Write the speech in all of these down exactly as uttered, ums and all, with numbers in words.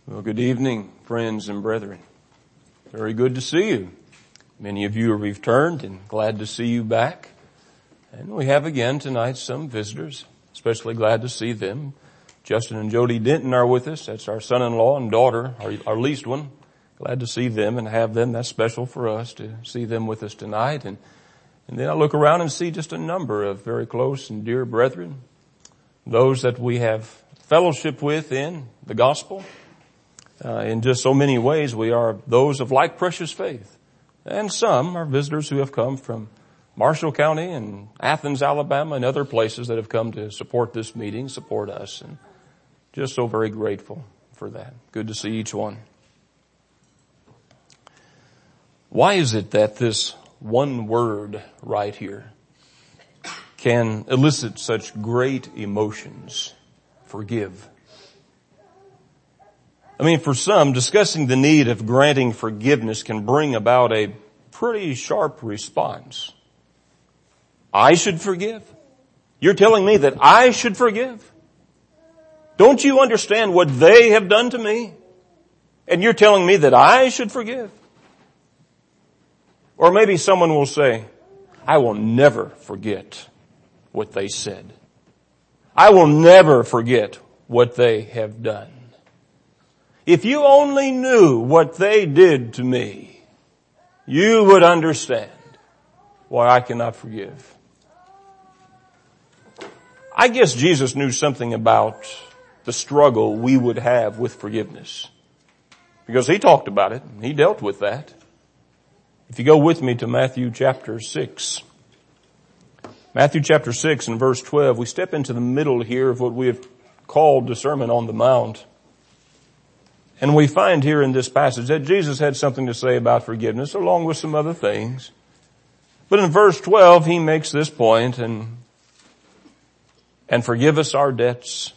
Well, good evening, friends and brethren. Very good to see you. Many of you have returned and glad to see you back. And we have again tonight some visitors, especially glad to see them. Justin and Jody Denton are with us. That's our son-in-law and daughter, our, our least one. Glad to see them and have them. That's special for us to see them with us tonight. And, and then I look around and see just a number of very close and dear brethren, those that we have fellowship with in the gospel. Uh, in just so many ways, we are those of like precious faith. And some are visitors who have come from Marshall County and Athens, Alabama, and other places that have come to support this meeting, support us. And just so very grateful for that. Good to see each one. Why is it that this one word right here can elicit such great emotions? Forgive. I mean, for some, discussing the need of granting forgiveness can bring about a pretty sharp response. I should forgive? You're telling me that I should forgive? Don't you understand what they have done to me? And you're telling me that I should forgive? Or maybe someone will say, I will never forget what they said. I will never forget what they have done. If you only knew what they did to me, you would understand why I cannot forgive. I guess Jesus knew something about the struggle we would have with forgiveness, because he talked about it and he dealt with that. If you go with me to Matthew chapter six, Matthew chapter six and verse twelve, we step into the middle here of what we have called the Sermon on the Mount. And we find here in this passage that Jesus had something to say about forgiveness along with some other things. But in verse twelve, he makes this point, and, and forgive us our debts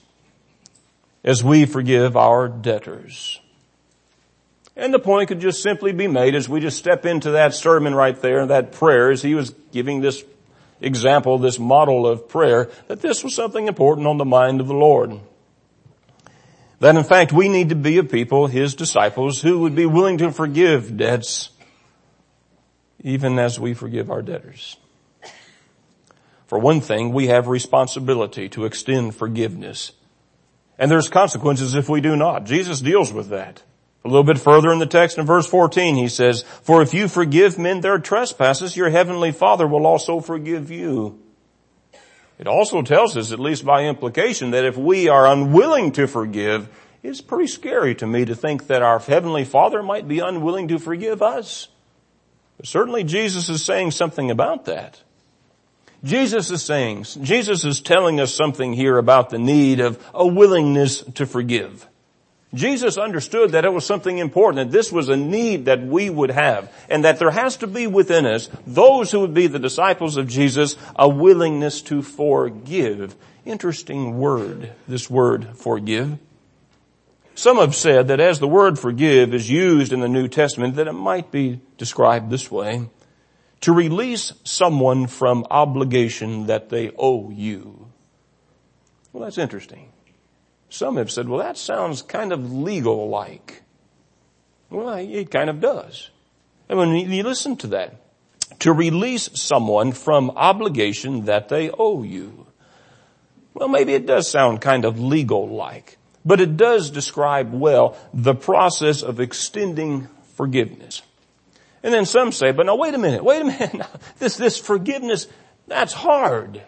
as we forgive our debtors. And the point could just simply be made as we just step into that sermon right there, that prayer, as he was giving this example, this model of prayer, that this was something important on the mind of the Lord. That in fact we need to be a people, his disciples, who would be willing to forgive debts even as we forgive our debtors. For one thing, we have responsibility to extend forgiveness. And there's consequences if we do not. Jesus deals with that. A little bit further in the text in verse fourteen, he says, for if you forgive men their trespasses, your heavenly Father will also forgive you. It also tells us, at least by implication, that if we are unwilling to forgive, it's pretty scary to me to think that our Heavenly Father might be unwilling to forgive us. But certainly Jesus is saying something about that. Jesus is saying, Jesus is telling us something here about the need of a willingness to forgive. Jesus understood that it was something important, that this was a need that we would have, and that there has to be within us, those who would be the disciples of Jesus, a willingness to forgive. Interesting word, this word forgive. Some have said that as the word forgive is used in the New Testament, that it might be described this way: to release someone from obligation that they owe you. Well, that's interesting. Some have said, well, that sounds kind of legal-like. Well, it kind of does. And when you listen to that, to release someone from obligation that they owe you. Well, maybe it does sound kind of legal-like, but it does describe well the process of extending forgiveness. And then some say, but no, wait a minute, wait a minute. Now, this, this forgiveness, that's hard.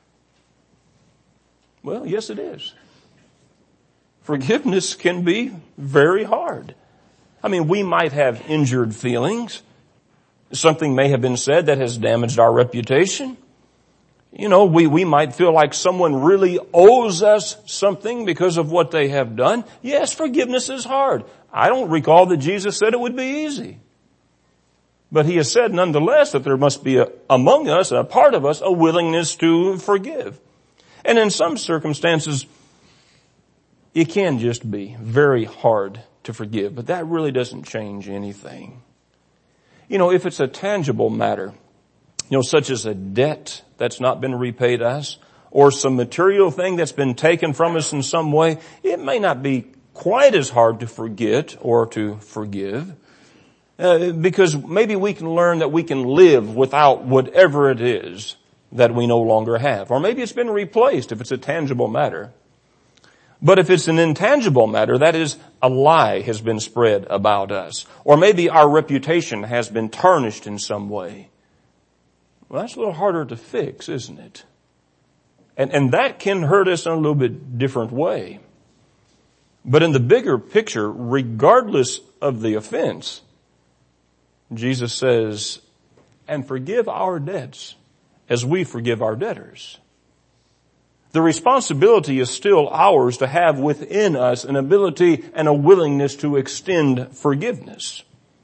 Well, yes, it is. Forgiveness can be very hard. I mean, we might have injured feelings. Something may have been said that has damaged our reputation. You know, we, we might feel like someone really owes us something because of what they have done. Yes, forgiveness is hard. I don't recall that Jesus said it would be easy. But he has said nonetheless that there must be a, among us, a part of us, a willingness to forgive. And in some circumstances, it can just be very hard to forgive, but that really doesn't change anything. You know, if it's a tangible matter, you know, such as a debt that's not been repaid us, or some material thing that's been taken from us in some way, it may not be quite as hard to forget or to forgive, uh, because maybe we can learn that we can live without whatever it is that we no longer have. Or maybe it's been replaced if it's a tangible matter. But if it's an intangible matter, that is, a lie has been spread about us. Or maybe our reputation has been tarnished in some way. Well, that's a little harder to fix, isn't it? And, and that can hurt us in a little bit different way. But in the bigger picture, regardless of the offense, Jesus says, and forgive our debts as we forgive our debtors. The responsibility is still ours to have within us an ability and a willingness to extend forgiveness.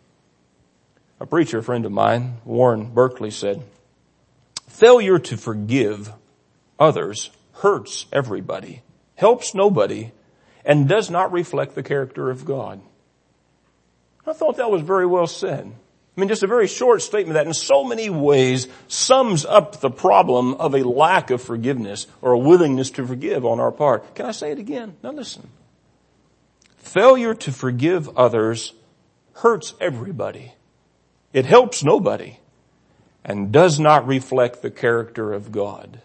A preacher friend of mine, Warren Berkeley, said, failure to forgive others hurts everybody, helps nobody, and does not reflect the character of God. I thought that was very well said. I mean, just a very short statement that in so many ways sums up the problem of a lack of forgiveness or a willingness to forgive on our part. Can I say it again? Now listen. Failure to forgive others hurts everybody. It helps nobody and does not reflect the character of God.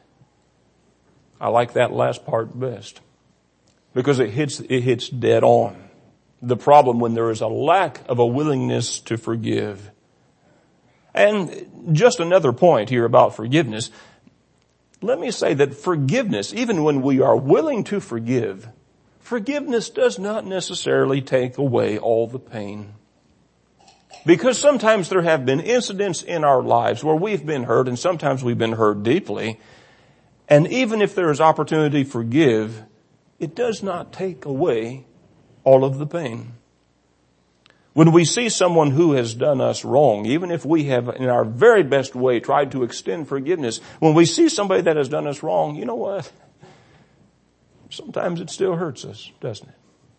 I like that last part best because it hits, it hits dead on the problem when there is a lack of a willingness to forgive. And just another point here about forgiveness. Let me say that forgiveness, even when we are willing to forgive, forgiveness does not necessarily take away all the pain. Because sometimes there have been incidents in our lives where we've been hurt, and sometimes we've been hurt deeply. And even if there is opportunity to forgive, it does not take away all of the pain. When we see someone who has done us wrong, even if we have in our very best way tried to extend forgiveness, when we see somebody that has done us wrong, you know what? Sometimes it still hurts us, doesn't it?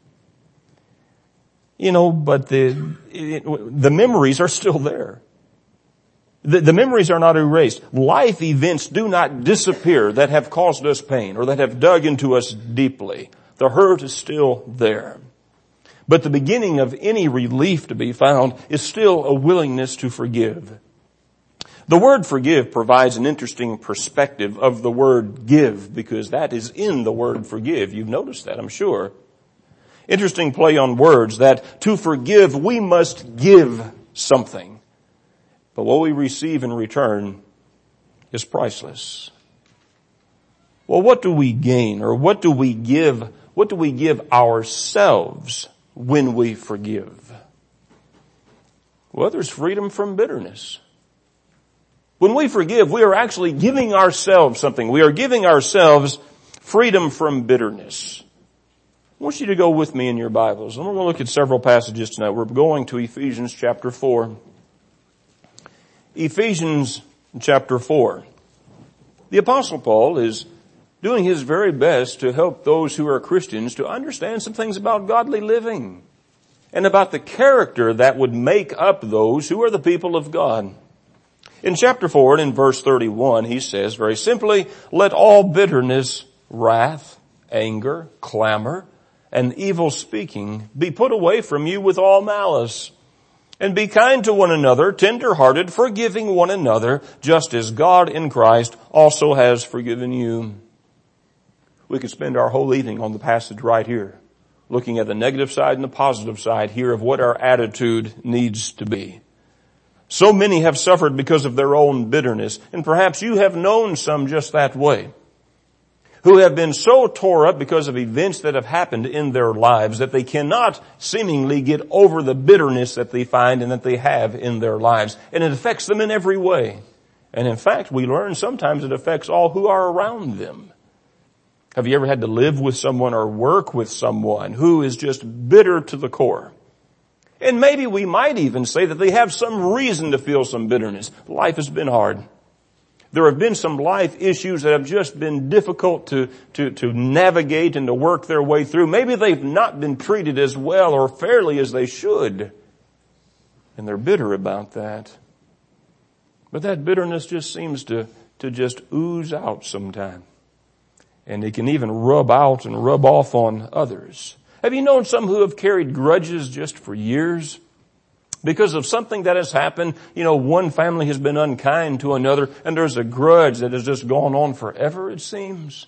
You know, but the, it, the memories are still there. The, the memories are not erased. Life events do not disappear that have caused us pain or that have dug into us deeply. The hurt is still there. But the beginning of any relief to be found is still a willingness to forgive. The word forgive provides an interesting perspective of the word give, because that is in the word forgive. You've noticed that, I'm sure. Interesting play on words that to forgive we must give something. But what we receive in return is priceless. Well, what do we gain, or what do we give, what do we give ourselves when we forgive? Well, there's freedom from bitterness. When we forgive, we are actually giving ourselves something. We are giving ourselves freedom from bitterness. I want you to go with me in your Bibles. And we're going to look at several passages tonight. We're going to Ephesians chapter four. Ephesians chapter four. The Apostle Paul is doing his very best to help those who are Christians to understand some things about godly living and about the character that would make up those who are the people of God. In chapter four and in verse thirty-one, he says very simply, let all bitterness, wrath, anger, clamor, and evil speaking be put away from you with all malice. And be kind to one another, tender-hearted, forgiving one another, just as God in Christ also has forgiven you. We could spend our whole evening on the passage right here, looking at the negative side and the positive side here of what our attitude needs to be. So many have suffered because of their own bitterness, and perhaps you have known some just that way, who have been so tore up because of events that have happened in their lives that they cannot seemingly get over the bitterness that they find and that they have in their lives. And it affects them in every way. And in fact, we learn sometimes it affects all who are around them. Have you ever had to live with someone or work with someone who is just bitter to the core? And maybe we might even say that they have some reason to feel some bitterness. Life has been hard. There have been some life issues that have just been difficult to, to, to navigate and to work their way through. Maybe they've not been treated as well or fairly as they should. And they're bitter about that. But that bitterness just seems to, to just ooze out sometime. And it can even rub out and rub off on others. Have you known some who have carried grudges just for years? Because of something that has happened, you know, one family has been unkind to another, and there's a grudge that has just gone on forever, it seems.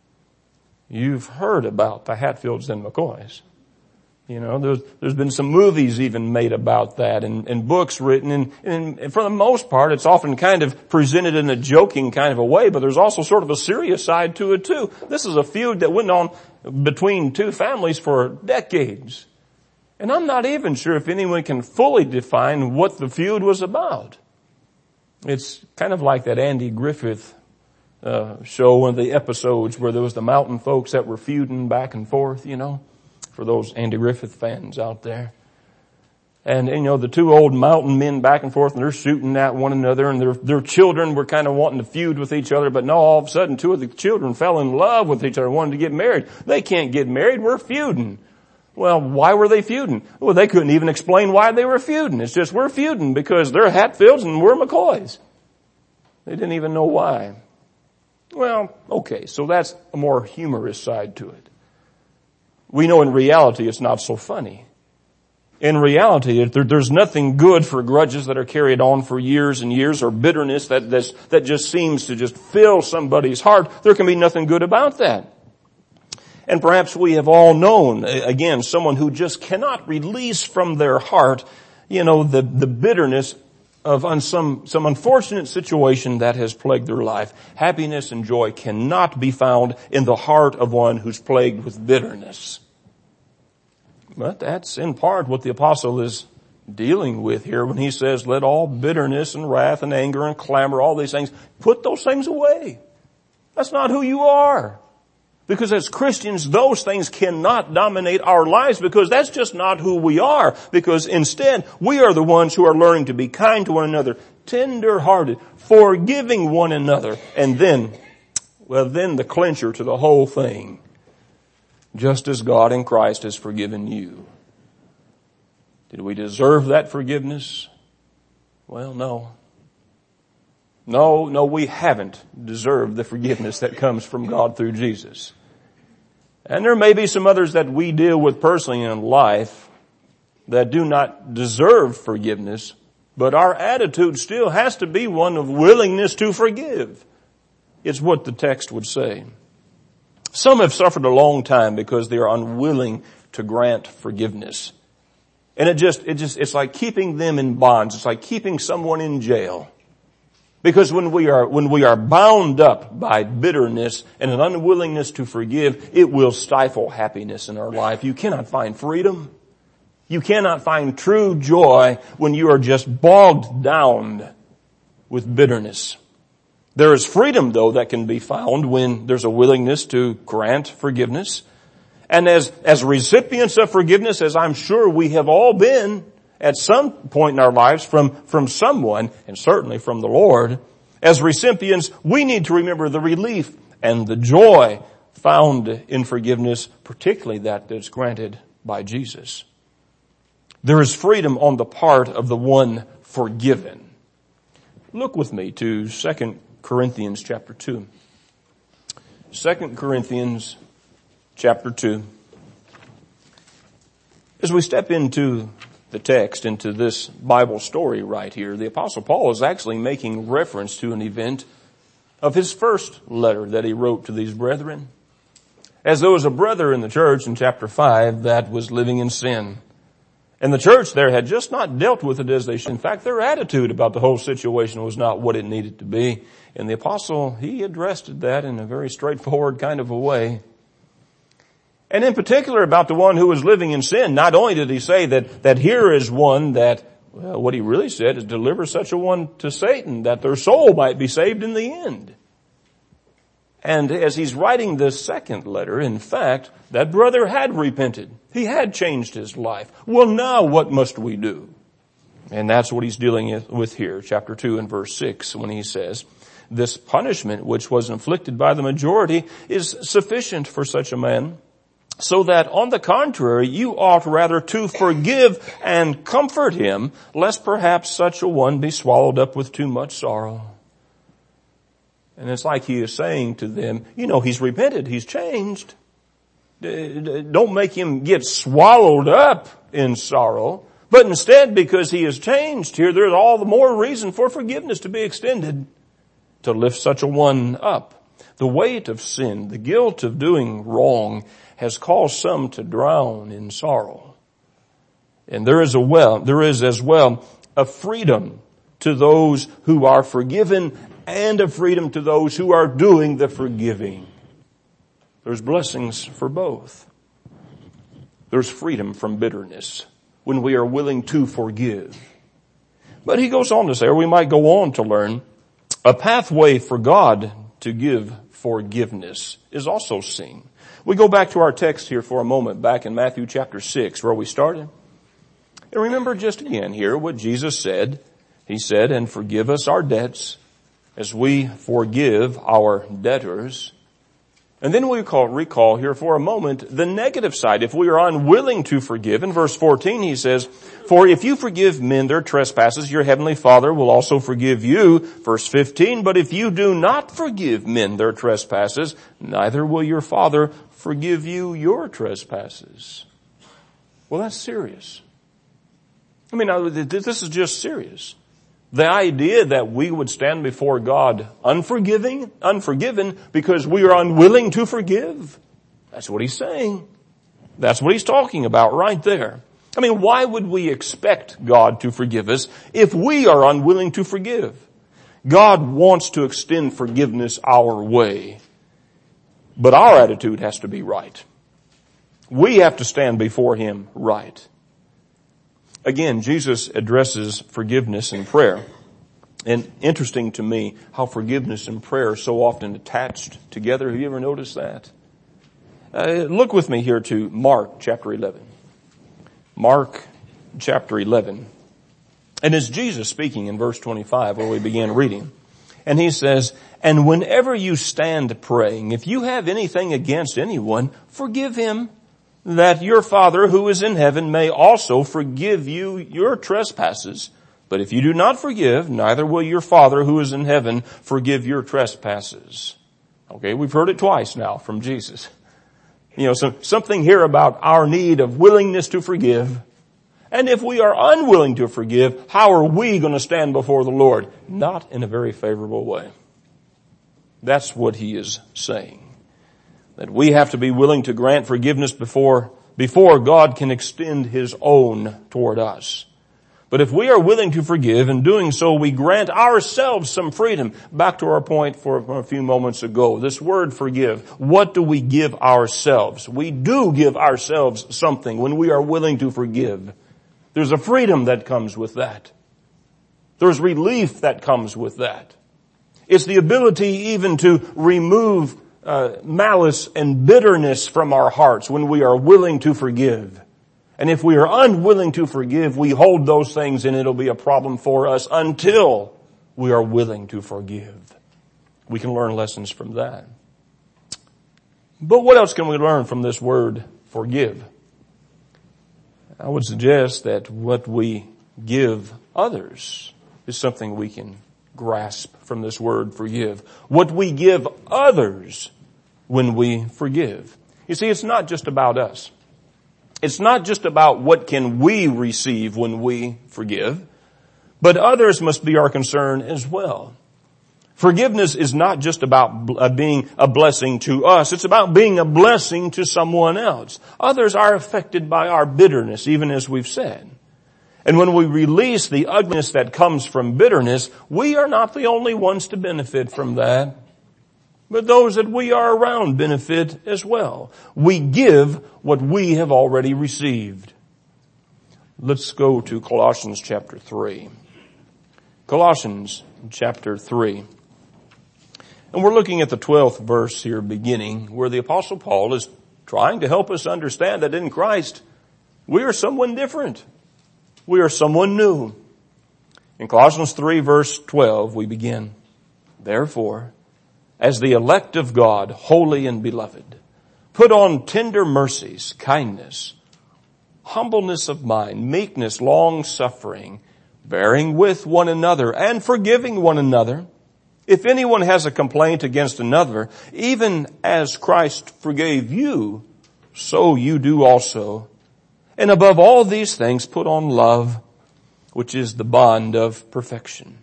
You've heard about the Hatfields and McCoys. You know, there's, there's been some movies even made about that and, and books written, and, and for the most part it's often kind of presented in a joking kind of a way, but there's also sort of a serious side to it too. This is a feud that went on between two families for decades. And I'm not even sure if anyone can fully define what the feud was about. It's kind of like that Andy Griffith uh, show, one of the episodes where there was the mountain folks that were feuding back and forth, you know. For those Andy Griffith fans out there. And, and, you know, the two old mountain men back and forth, and they're shooting at one another, and their, their children were kind of wanting to feud with each other, but no, all of a sudden two of the children fell in love with each other, wanted to get married. They can't get married, we're feuding. Well, why were they feuding? Well, they couldn't even explain why they were feuding. It's just, we're feuding because they're Hatfields and we're McCoys. They didn't even know why. Well, okay, so that's a more humorous side to it. We know in reality it's not so funny. In reality, there, there's nothing good for grudges that are carried on for years and years, or bitterness that, that's, that just seems to just fill somebody's heart. There can be nothing good about that. And perhaps we have all known, again, someone who just cannot release from their heart, you know, the, the bitterness of un, some, some unfortunate situation that has plagued their life. Happiness and joy cannot be found in the heart of one who's plagued with bitterness. But that's in part what the apostle is dealing with here when he says, let all bitterness and wrath and anger and clamor, all these things, put those things away. That's not who you are. Because as Christians, those things cannot dominate our lives, because that's just not who we are. Because instead, we are the ones who are learning to be kind to one another, tender-hearted, forgiving one another. And then, well, then the clincher to the whole thing, just as God in Christ has forgiven you. Did we deserve that forgiveness? Well, no. No, no, we haven't deserved the forgiveness that comes from God through Jesus. And there may be some others that we deal with personally in life that do not deserve forgiveness, but our attitude still has to be one of willingness to forgive. It's what the text would say. Some have suffered a long time because they are unwilling to grant forgiveness. And it just, it just, it's like keeping them in bonds. It's like keeping someone in jail. Because when we are, when we are bound up by bitterness and an unwillingness to forgive, it will stifle happiness in our life. You cannot find freedom. You cannot find true joy when you are just bogged down with bitterness. There is freedom, though, that can be found when there's a willingness to grant forgiveness. And as, as recipients of forgiveness, as I'm sure we have all been, at some point in our lives from, from someone, and certainly from the Lord, as recipients, we need to remember the relief and the joy found in forgiveness, particularly that that's granted by Jesus. There is freedom on the part of the one forgiven. Look with me to Second Corinthians chapter two. Second Corinthians chapter two. As we step into the text, into this Bible story right here, the Apostle Paul is actually making reference to an event of his first letter that he wrote to these brethren. As there was a brother in the church in chapter five that was living in sin. And the church there had just not dealt with it as they should. In fact, their attitude about the whole situation was not what it needed to be. And the apostle, he addressed that in a very straightforward kind of a way. And in particular about the one who was living in sin, not only did he say that, that here is one that, well, what he really said is deliver such a one to Satan that their soul might be saved in the end. And as he's writing this second letter, in fact, that brother had repented. He had changed his life. Well, now what must we do? And that's what he's dealing with here, chapter two and verse six, when he says, this punishment which was inflicted by the majority is sufficient for such a man, so that on the contrary, you ought rather to forgive and comfort him, lest perhaps such a one be swallowed up with too much sorrow. And it's like he is saying to them, you know, he's repented, he's changed. Don't make him get swallowed up in sorrow, but instead, because he has changed here, there's all the more reason for forgiveness to be extended to lift such a one up. The weight of sin, the guilt of doing wrong, has caused some to drown in sorrow. And there is a well, there is as well a freedom to those who are forgiven and a freedom to those who are doing the forgiving. There's blessings for both. There's freedom from bitterness when we are willing to forgive. But he goes on to say, or we might go on to learn, a pathway for God to give forgiveness is also seen. We go back to our text here for a moment, back in Matthew chapter six, where we started. And remember just again here what Jesus said. He said, and forgive us our debts as we forgive our debtors. And then we recall, recall here for a moment the negative side. If we are unwilling to forgive, in verse fourteen he says, for if you forgive men their trespasses, your heavenly Father will also forgive you. Verse fifteen, but if you do not forgive men their trespasses, neither will your Father forgive you your trespasses. Well, that's serious. I mean, this is just serious. The idea that we would stand before God unforgiving, unforgiven because we are unwilling to forgive. That's what he's saying. That's what he's talking about right there. I mean, why would we expect God to forgive us if we are unwilling to forgive? God wants to extend forgiveness our way, but our attitude has to be right. We have to stand before him right. Again, Jesus addresses forgiveness in prayer. And interesting to me how forgiveness and prayer are so often attached together. Have you ever noticed that? Uh, look with me here to Mark chapter eleven. Mark chapter eleven. And it's Jesus speaking in verse twenty-five where we began reading. And he says, and whenever you stand praying, if you have anything against anyone, forgive him, that your Father who is in heaven may also forgive you your trespasses. But if you do not forgive, neither will your Father who is in heaven forgive your trespasses. Okay, we've heard it twice now from Jesus. You know, so something here about our need of willingness to forgive. And if we are unwilling to forgive, how are we going to stand before the Lord? Not in a very favorable way. That's what he is saying. That we have to be willing to grant forgiveness before, before God can extend his own toward us. But if we are willing to forgive, in doing so we grant ourselves some freedom. Back to our point for a few moments ago. This word forgive. What do we give ourselves? We do give ourselves something when we are willing to forgive. There's a freedom that comes with that. There's relief that comes with that. It's the ability even to remove Uh, malice and bitterness from our hearts when we are willing to forgive. And if we are unwilling to forgive, we hold those things and it'll be a problem for us until we are willing to forgive. We can learn lessons from that. But what else can we learn from this word forgive? I would suggest that what we give others is something we can grasp from this word forgive. What we give others when we forgive. You see, it's not just about us. It's not just about what can we receive when we forgive, but others must be our concern as well. Forgiveness is not just about being a blessing to us. It's about being a blessing to someone else. Others are affected by our bitterness, even as we've said. And when we release the ugliness that comes from bitterness, we are not the only ones to benefit from that, but those that we are around benefit as well. We give what we have already received. Let's go to Colossians chapter three. Colossians chapter three. And we're looking at the twelfth verse here beginning, where the Apostle Paul is trying to help us understand that in Christ we are someone different. We are someone new. In Colossians three verse twelve we begin, therefore, as the elect of God, holy and beloved, put on tender mercies, kindness, humbleness of mind, meekness, long-suffering, bearing with one another and forgiving one another. If anyone has a complaint against another, even as Christ forgave you, so you do also. And above all these things, put on love, which is the bond of perfection.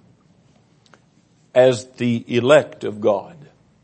As the elect of God,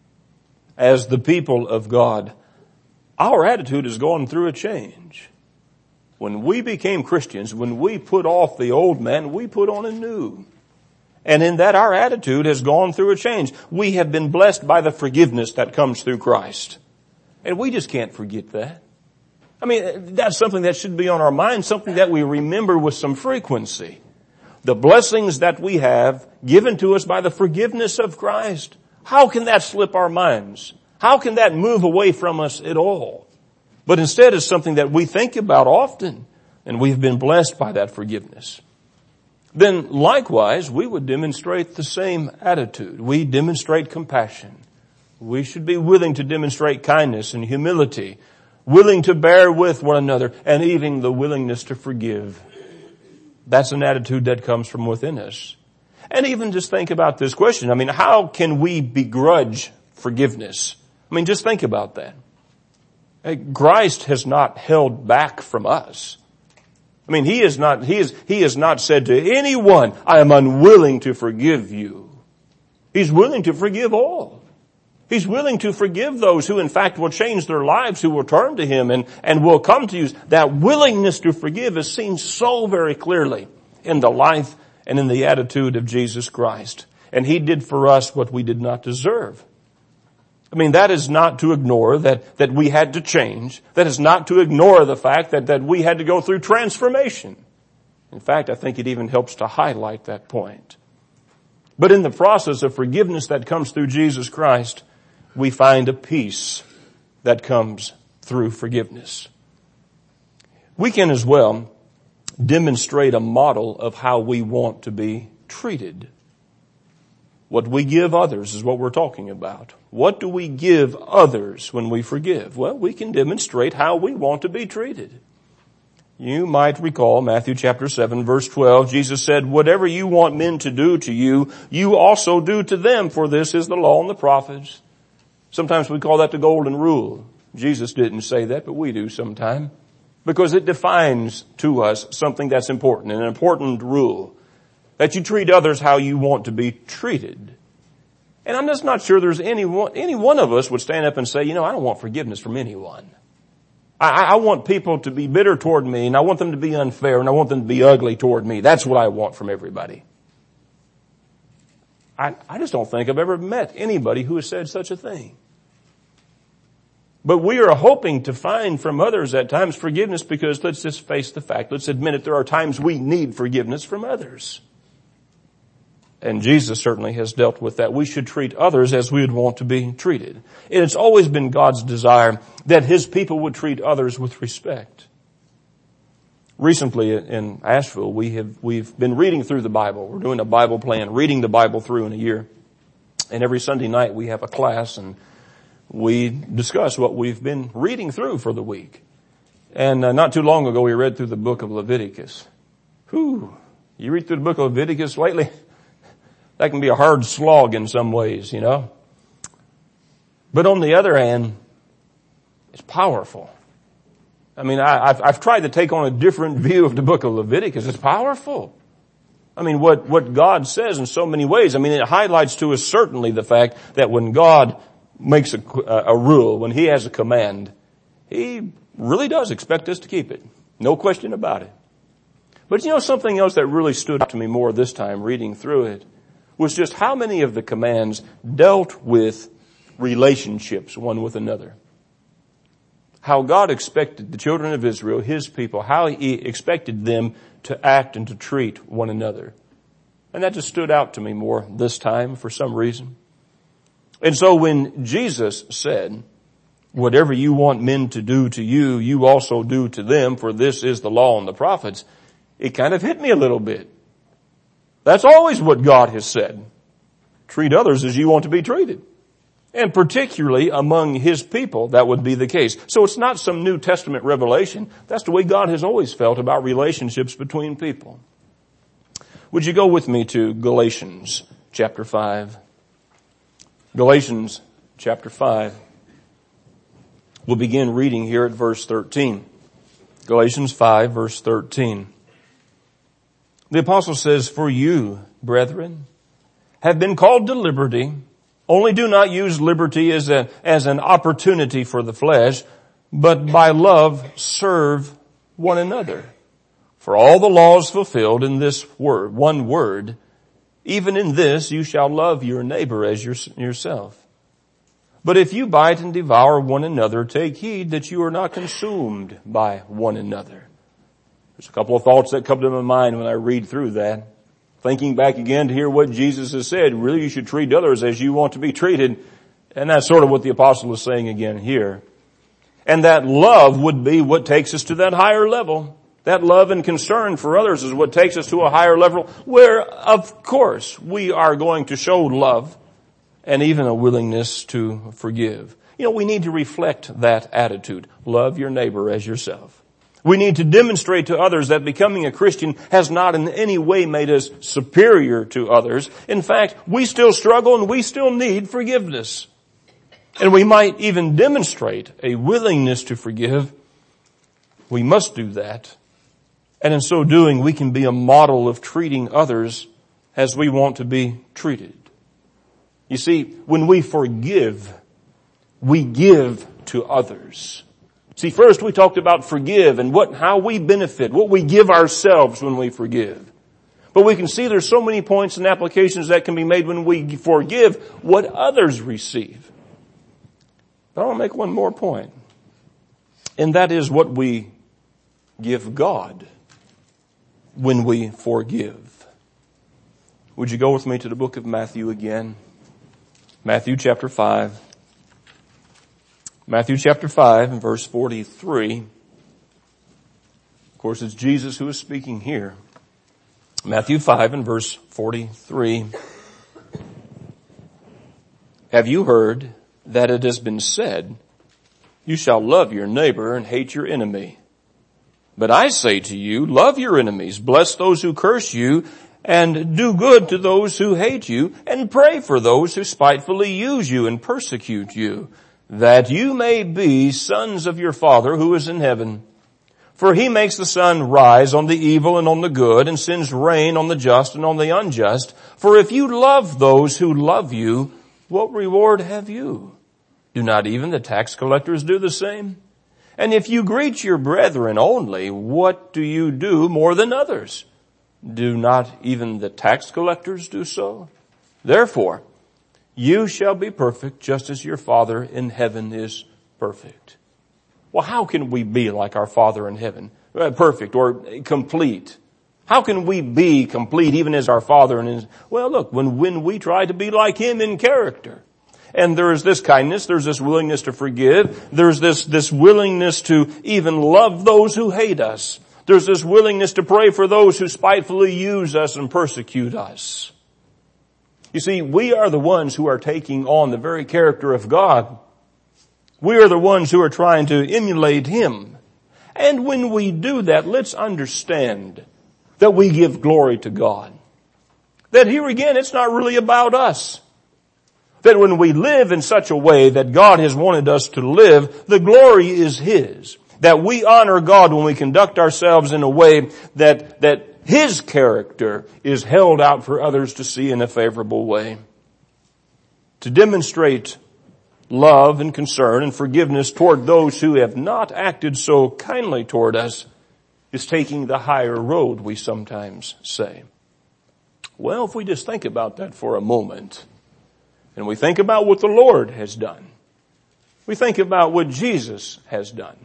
as the people of God, our attitude has gone through a change. When we became Christians, when we put off the old man, we put on a new. And in that, our attitude has gone through a change. We have been blessed by the forgiveness that comes through Christ. And we just can't forget that. I mean, that's something that should be on our mind, something that we remember with some frequency. The blessings that we have given to us by the forgiveness of Christ. How can that slip our minds? How can that move away from us at all? But instead it's something that we think about often, and we've been blessed by that forgiveness. Then likewise, we would demonstrate the same attitude. We demonstrate compassion. We should be willing to demonstrate kindness and humility, willing to bear with one another, and even the willingness to forgive. That's an attitude that comes from within us. And even just think about this question. I mean, how can we begrudge forgiveness? I mean, just think about that. Christ has not held back from us. I mean, he is not, he is, he has not said to anyone, I am unwilling to forgive you. He's willing to forgive all. He's willing to forgive those who in fact will change their lives, who will turn to Him and, and will come to you. That willingness to forgive is seen so very clearly in the life and in the attitude of Jesus Christ. And He did for us what we did not deserve. I mean, that is not to ignore that, that we had to change. That is not to ignore the fact that, that we had to go through transformation. In fact, I think it even helps to highlight that point. But in the process of forgiveness that comes through Jesus Christ, we find a peace that comes through forgiveness. We can as well demonstrate a model of how we want to be treated. What we give others is what we're talking about. What do we give others when we forgive? Well, we can demonstrate how we want to be treated. You might recall Matthew chapter seven verse twelve. Jesus said, whatever you want men to do to you, you also do to them, for this is the law and the prophets. Sometimes we call that the golden rule. Jesus didn't say that, but we do sometimes. Because it defines to us something that's important, an important rule. That you treat others how you want to be treated. And I'm just not sure there's any one, any one of us would stand up and say, you know, I don't want forgiveness from anyone. I, I want people to be bitter toward me, and I want them to be unfair, and I want them to be ugly toward me. That's what I want from everybody. I, I just don't think I've ever met anybody who has said such a thing. But we are hoping to find from others at times forgiveness because let's just face the fact. Let's admit it. There are times we need forgiveness from others. And Jesus certainly has dealt with that. We should treat others as we would want to be treated. And it's always been God's desire that His people would treat others with respect. Recently in Asheville, we have, we've been reading through the Bible. We're doing a Bible plan, reading the Bible through in a year. And every Sunday night we have a class and we discuss what we've been reading through for the week. And uh, not too long ago we read through the book of Leviticus. Whew. You read through the book of Leviticus lately? That can be a hard slog in some ways, you know. But on the other hand, it's powerful. I mean, I, I've, I've tried to take on a different view of the book of Leviticus. It's powerful. I mean, what, what God says in so many ways. I mean, it highlights to us certainly the fact that when God makes a, a rule, when He has a command, He really does expect us to keep it. No question about it. But you know, something else that really stood out to me more this time reading through it was just how many of the commands dealt with relationships one with another. How God expected the children of Israel, His people, how He expected them to act and to treat one another. And that just stood out to me more this time for some reason. And so when Jesus said, whatever you want men to do to you, you also do to them, for this is the law and the prophets, it kind of hit me a little bit. That's always what God has said. Treat others as you want to be treated. And particularly among His people, that would be the case. So it's not some New Testament revelation. That's the way God has always felt about relationships between people. Would you go with me to Galatians chapter five? Galatians chapter five. We'll begin reading here at verse thirteen. Galatians five, verse thirteen. The apostle says, "For you, brethren, have been called to liberty. Only do not use liberty as a, as an opportunity for the flesh, but by love serve one another. For all the law is fulfilled in this word, one word, even in this you shall love your neighbor as your, yourself. But if you bite and devour one another, take heed that you are not consumed by one another." There's a couple of thoughts that come to my mind when I read through that. Thinking back again to hear what Jesus has said, really you should treat others as you want to be treated. And that's sort of what the apostle is saying again here. And that love would be what takes us to that higher level. That love and concern for others is what takes us to a higher level where, of course, we are going to show love and even a willingness to forgive. You know, we need to reflect that attitude. Love your neighbor as yourself. We need to demonstrate to others that becoming a Christian has not in any way made us superior to others. In fact, we still struggle and we still need forgiveness. And we might even demonstrate a willingness to forgive. We must do that. And in so doing, we can be a model of treating others as we want to be treated. You see, when we forgive, we give to others. See, first we talked about forgive and what, how we benefit, what we give ourselves when we forgive. But we can see there's so many points and applications that can be made when we forgive what others receive. But I want to make one more point. And that is what we give God when we forgive. Would you go with me to the book of Matthew again? Matthew chapter five. Matthew chapter five and verse forty-three. Of course, it's Jesus who is speaking here. Matthew five and verse forty-three. "Have you heard that it has been said, 'You shall love your neighbor and hate your enemy'? But I say to you, love your enemies, bless those who curse you, and do good to those who hate you, and pray for those who spitefully use you and persecute you, that you may be sons of your Father who is in heaven. For he makes the sun rise on the evil and on the good, and sends rain on the just and on the unjust. For if you love those who love you, what reward have you? Do not even the tax collectors do the same? And if you greet your brethren only, what do you do more than others? Do not even the tax collectors do so? Therefore, you shall be perfect just as your Father in heaven is perfect." Well, how can we be like our Father in heaven? Perfect or complete. How can we be complete even as our Father in his? Well, look, when, when we try to be like him in character. And there is this kindness, there's this willingness to forgive, there's this, this willingness to even love those who hate us. There's this willingness to pray for those who spitefully use us and persecute us. You see, we are the ones who are taking on the very character of God. We are the ones who are trying to emulate him. And when we do that, let's understand that we give glory to God. That here again, it's not really about us. That when we live in such a way that God has wanted us to live, the glory is his. That we honor God when we conduct ourselves in a way that, that his character is held out for others to see in a favorable way. To demonstrate love and concern and forgiveness toward those who have not acted so kindly toward us is taking the higher road, we sometimes say. Well, if we just think about that for a moment, and we think about what the Lord has done, we think about what Jesus has done.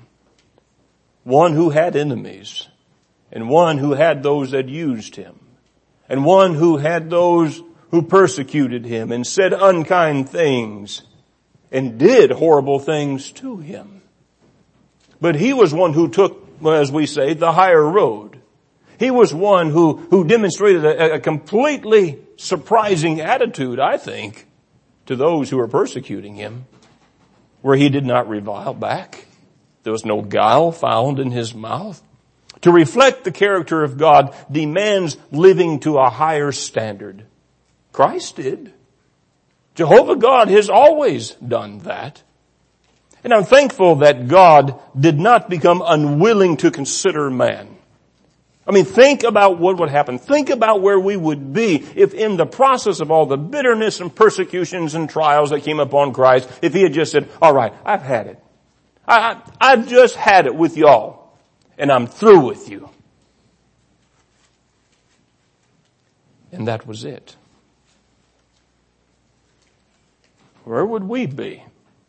One who had enemies, and one who had those that used him, and one who had those who persecuted him and said unkind things and did horrible things to him. But he was one who took, as we say, the higher road. He was one who, who demonstrated a, a completely surprising attitude, I think, to those who were persecuting him, where he did not revile back. There was no guile found in his mouth. To reflect the character of God demands living to a higher standard. Christ did. Jehovah God has always done that. And I'm thankful that God did not become unwilling to consider man. I mean, think about what would happen. Think about where we would be if in the process of all the bitterness and persecutions and trials that came upon Christ, if he had just said, all right, I've had it. I, I, I've just had it with y'all, and I'm through with you. And that was it. Where would we be?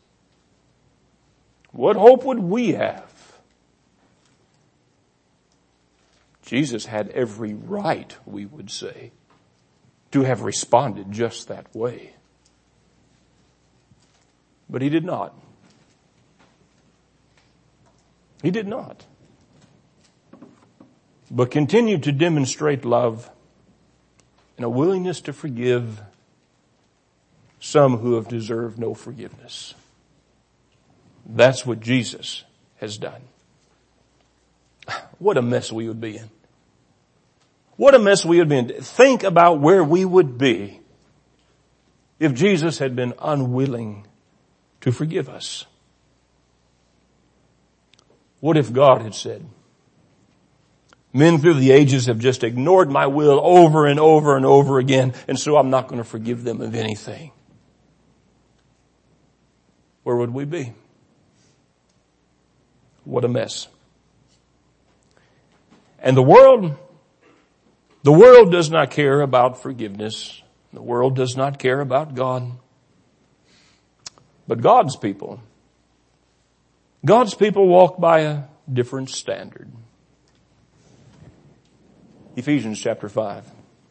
What hope would we have? Jesus had every right, we would say, to have responded just that way. But he did not. He did not. But continued to demonstrate love and a willingness to forgive some who have deserved no forgiveness. That's what Jesus has done. What a mess we would be in. What a mess we would be in. Think about where we would be if Jesus had been unwilling to forgive us. What if God had said, men through the ages have just ignored my will over and over and over again, and so I'm not going to forgive them of anything? Where would we be? What a mess. And the world, the world does not care about forgiveness. The world does not care about God. But God's people, God's people walk by a different standard. Ephesians chapter five.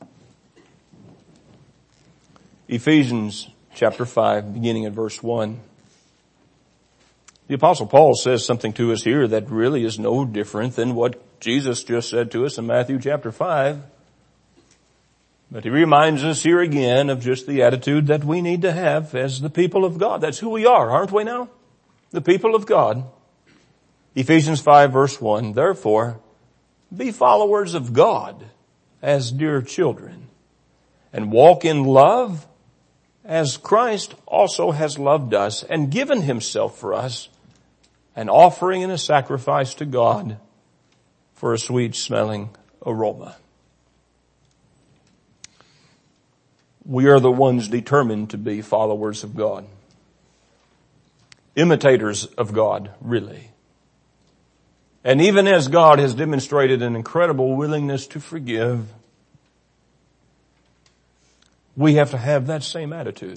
Ephesians chapter five, beginning at verse one. The Apostle Paul says something to us here that really is no different than what Jesus just said to us in Matthew chapter five. But he reminds us here again of just the attitude that we need to have as the people of God. That's who we are, aren't we now? The people of God. Ephesians five verse one, therefore, be followers of God as dear children, and walk in love as Christ also has loved us and given himself for us, an offering and a sacrifice to God for a sweet smelling aroma. We are the ones determined to be followers of God. Imitators of God, really. And even as God has demonstrated an incredible willingness to forgive, we have to have that same attitude.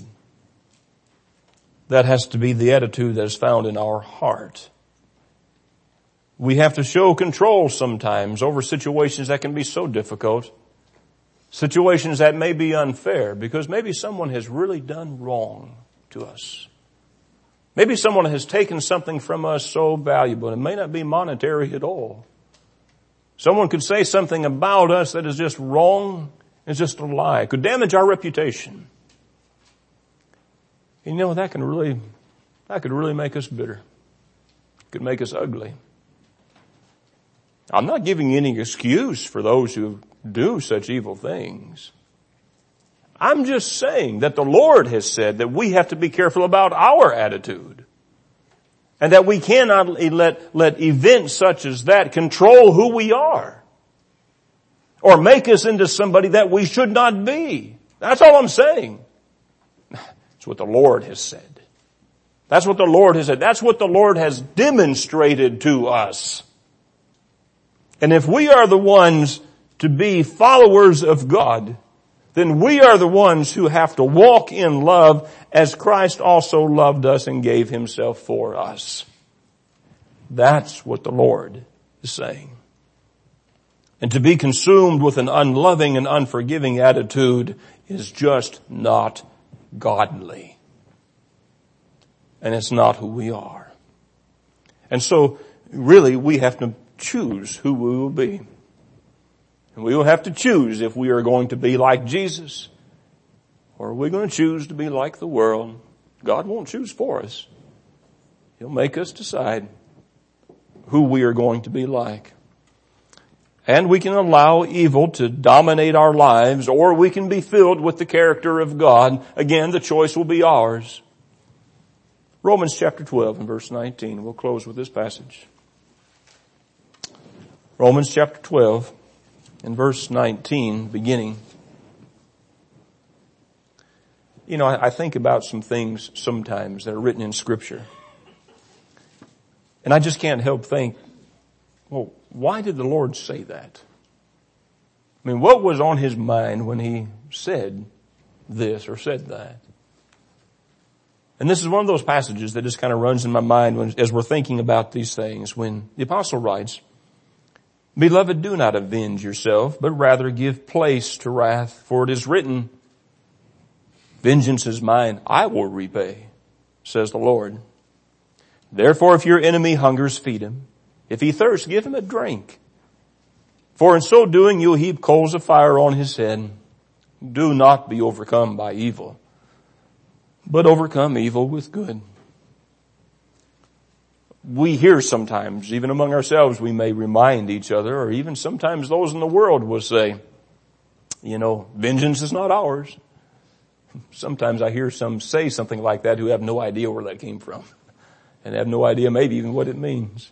That has to be the attitude that is found in our heart. We have to show control sometimes over situations that can be so difficult. Situations that may be unfair because maybe someone has really done wrong to us. Maybe someone has taken something from us so valuable. It may not be monetary at all. Someone could say something about us that is just wrong. It's just a lie. It could damage our reputation. And you know, that can really, that could really make us bitter. It could make us ugly. I'm not giving any excuse for those who do such evil things. I'm just saying that the Lord has said that we have to be careful about our attitude. And that we cannot let, let events such as that control who we are. Or make us into somebody that we should not be. That's all I'm saying. That's what the Lord has said. That's what the Lord has said. That's what the Lord has demonstrated to us. And if we are the ones to be followers of God, then we are the ones who have to walk in love as Christ also loved us and gave himself for us. That's what the Lord is saying. And to be consumed with an unloving and unforgiving attitude is just not godly. And it's not who we are. And so really we have to choose who we will be. And we will have to choose if we are going to be like Jesus or are we going to choose to be like the world. God won't choose for us. He'll make us decide who we are going to be like. And we can allow evil to dominate our lives, or we can be filled with the character of God. Again, the choice will be ours. Romans chapter twelve and verse nineteen. We'll close with this passage. Romans chapter twelve and verse nineteen, beginning. You know, I think about some things sometimes that are written in Scripture. And I just can't help think, well, why did the Lord say that? I mean, what was on His mind when He said this or said that? And this is one of those passages that just kind of runs in my mind when, as we're thinking about these things, when the apostle writes, "Beloved, do not avenge yourself, but rather give place to wrath, for it is written, vengeance is mine, I will repay, says the Lord. Therefore, if your enemy hungers, feed him. If he thirsts, give him a drink. For in so doing, you'll heap coals of fire on his head. Do not be overcome by evil, but overcome evil with good." We hear sometimes, even among ourselves, we may remind each other, or even sometimes those in the world will say, you know, vengeance is not ours. Sometimes I hear some say something like that who have no idea where that came from, and have no idea maybe even what it means.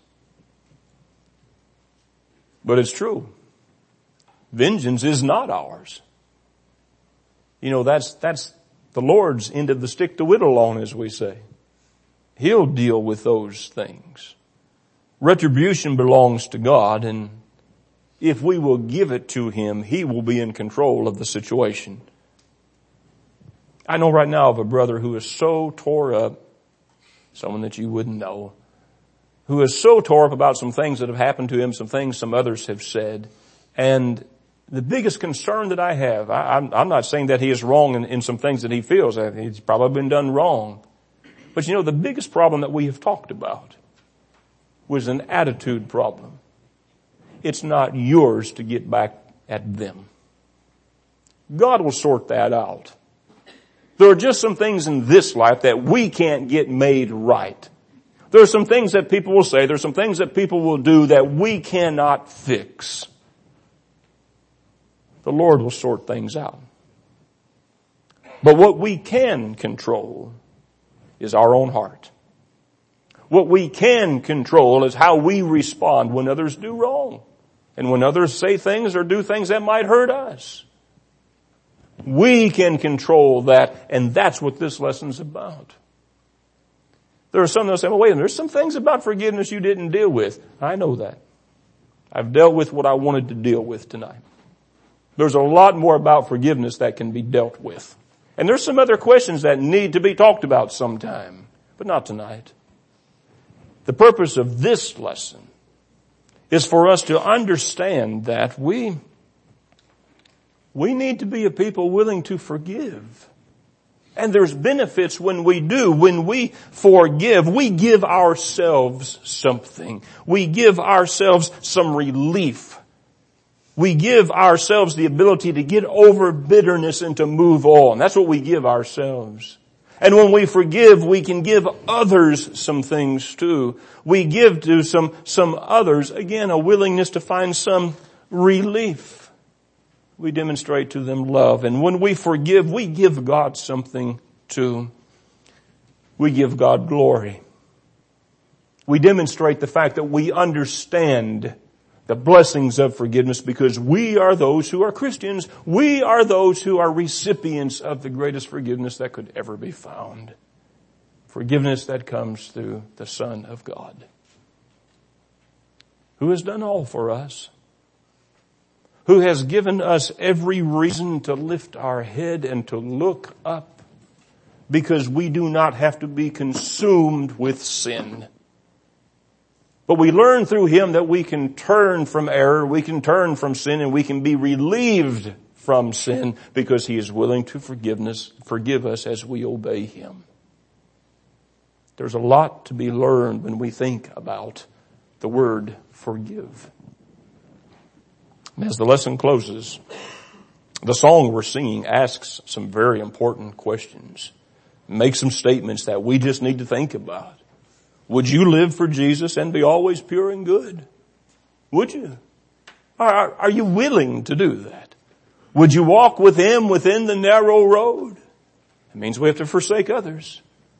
But it's true. Vengeance is not ours. You know, that's, that's the Lord's end of the stick to whittle on, as we say. He'll deal with those things. Retribution belongs to God, and if we will give it to Him, He will be in control of the situation. I know right now of a brother who is so tore up, someone that you wouldn't know, who is so tore up about some things that have happened to him, some things some others have said. And the biggest concern that I have, I, I'm, I'm not saying that he is wrong in, in some things that he feels. He's probably been done wrong. But you know, the biggest problem that we have talked about was an attitude problem. It's not yours to get back at them. God will sort that out. There are just some things in this life that we can't get made right. There are some things that people will say, there are some things that people will do that we cannot fix. The Lord will sort things out. But what we can control is our own heart. What we can control is how we respond when others do wrong, and when others say things or do things that might hurt us. We can control that, and that's what this lesson's about. There are some that say, well, wait a minute, there's some things about forgiveness you didn't deal with. I know that. I've dealt with what I wanted to deal with tonight. There's a lot more about forgiveness that can be dealt with. And there's some other questions that need to be talked about sometime, but not tonight. The purpose of this lesson is for us to understand that we, we need to be a people willing to forgive. And there's benefits when we do. When we forgive, we give ourselves something. We give ourselves some relief. We give ourselves the ability to get over bitterness and to move on. That's what we give ourselves. And when we forgive, we can give others some things too. We give to some, some others, again, a willingness to find some relief. We demonstrate to them love. And when we forgive, we give God something too. We give God glory. We demonstrate the fact that we understand the blessings of forgiveness because we are those who are Christians. We are those who are recipients of the greatest forgiveness that could ever be found. Forgiveness that comes through the Son of God, who has done all for us, who has given us every reason to lift our head and to look up because we do not have to be consumed with sin. But we learn through Him that we can turn from error, we can turn from sin, and we can be relieved from sin because He is willing to forgive us, forgive us as we obey Him. There's a lot to be learned when we think about the word forgive. As the lesson closes, the song we're singing asks some very important questions, makes some statements that we just need to think about. Would you live for Jesus and be always pure and good? Would you? Are, are you willing to do that? Would you walk with Him within the narrow road? It means we have to forsake others.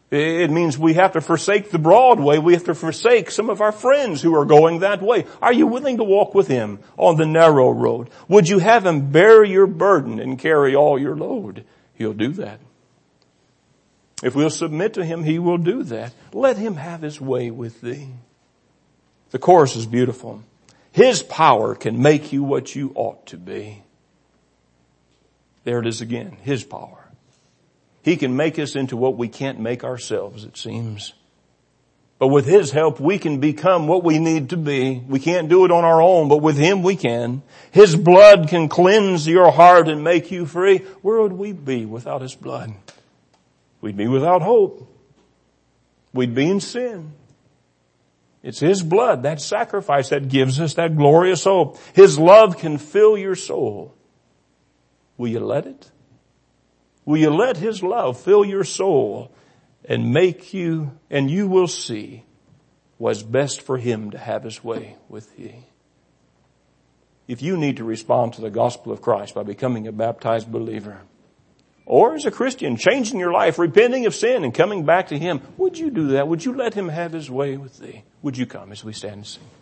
It means we have to forsake the broad way. We have to forsake some of our friends who are going that way. Are you willing to walk with Him on the narrow road? Would you have Him bear your burden and carry all your load? He'll do that. If we'll submit to Him, He will do that. Let Him have His way with thee. The chorus is beautiful. His power can make you what you ought to be. There it is again. His power. He can make us into what we can't make ourselves, it seems. But with His help, we can become what we need to be. We can't do it on our own, but with Him we can. His blood can cleanse your heart and make you free. Where would we be without His blood? We'd be without hope. We'd be in sin. It's His blood, that sacrifice, that gives us that glorious hope. His love can fill your soul. Will you let it? Will you let His love fill your soul and make you, and you will see what's best for Him to have His way with thee. If you need to respond to the gospel of Christ by becoming a baptized believer, or as a Christian, changing your life, repenting of sin and coming back to Him, would you do that? Would you let Him have His way with thee? Would you come as we stand and sing?